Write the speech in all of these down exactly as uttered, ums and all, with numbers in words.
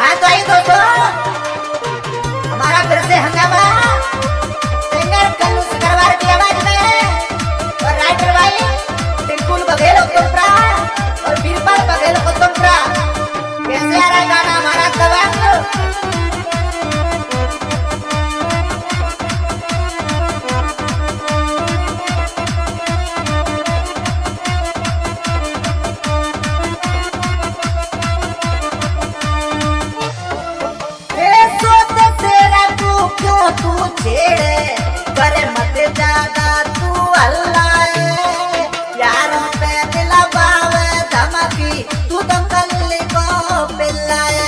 हाँ तो आइए दोस्तों, हमारा फिर से हंगामा सिंगर कल्लू सिकरवार की आवाज में और राइटर भाई टिंकुल बघेल उत्तमपुरा और बीरबल बघेल उत्तमपुरा। कैसे आ रहा है गाना हमारा दबंग? तू छेड़े करे मत ज्यादा तू अल्लाह यारों पे दिलवावे धमकी तू तो कल्ली को पिल्लाए।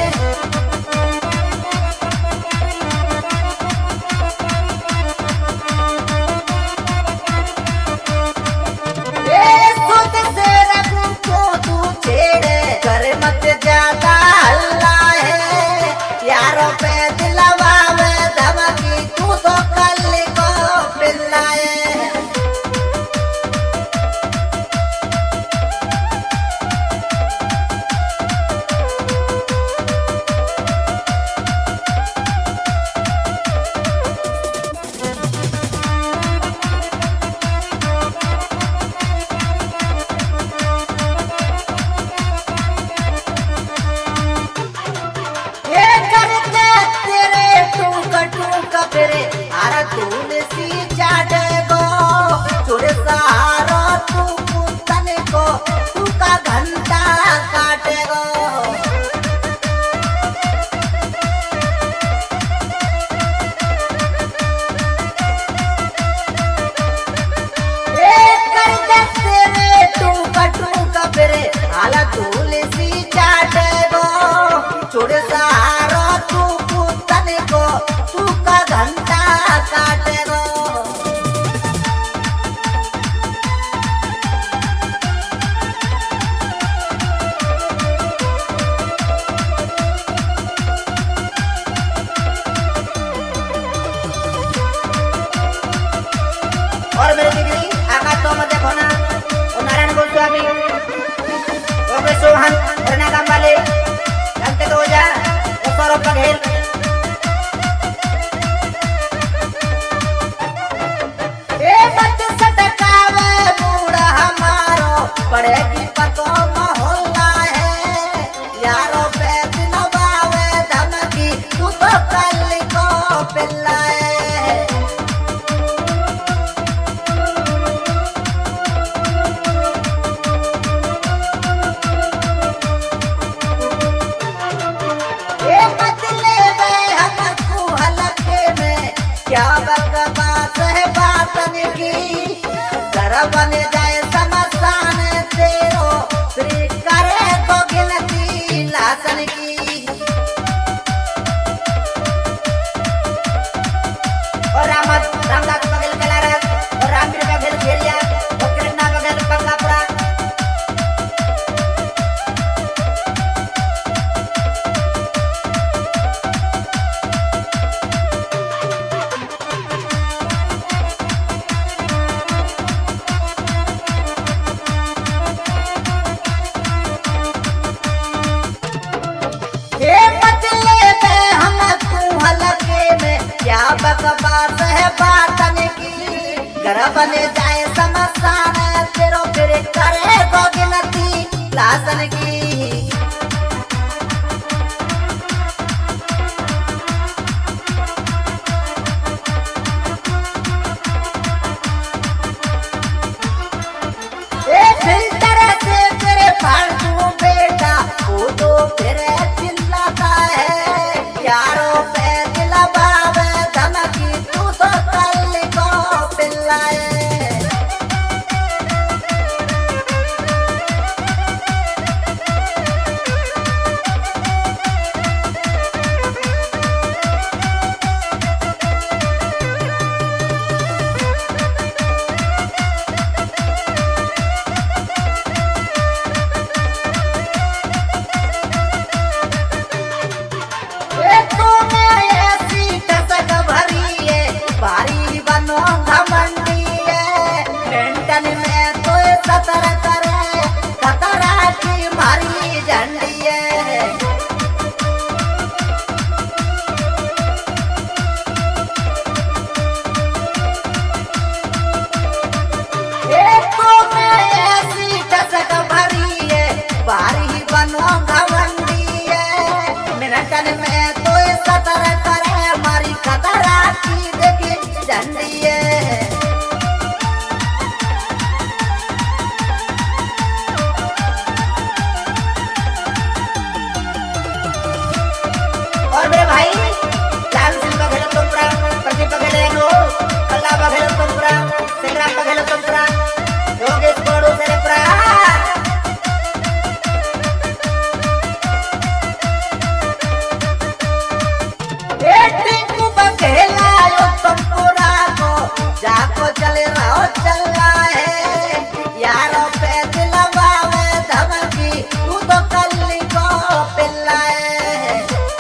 ए खुद से रखूं को तू छेड़े करे मत ज्यादा अल्लाह यारों पे दिलवावे तू तो कल्ली को पिल्लाए। छोड़े सहारा तू पुतन को तू का घंटा काटेगो। और मेरी डिग्री आकाश तो मत देखो ना और नारायण गोस्वामी ओके सोहन रना काम वाले तो हो जा सौरभ बघेल। ए बच्चे सटकावे बूढ़ा हमारो पड़ेगी पतो मोहल्ला है यारों पे दिलवावे धमकी तू तो कल्ली को पिल्लाए। क्या बकवास है बातन की घर बन जाए समसान तेरो श्री करे तो गिनती लासन की। और रामत रामदास बघेल कलारस और रामवीर बघेल घेरिया और कृष्णा बघेल बंगापुरा। क्या बकवास है बातन की घर बने जाए समसान तेरो फिर करे तो गिनती लासन की। फिल्टर से तेरे फालतू बेटा वो तो फिर चिल्लाता है यारों पे दिलवावे धमकी तू तो कल्ली को पिल्लाए। तेरा हो चलना है, यारों पे दिलवावे धमकी, तू तो कल्ली को पिल्ला है।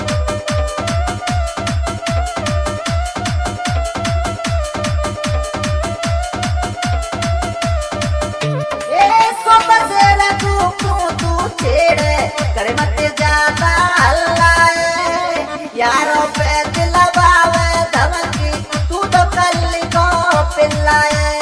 ए सोता तेरा तू तू तू छेड़े करे मत ज्यादा हल्ला है, यारों पे दिलवावे धमकी, तू तो कल्ली को पिल्ला है।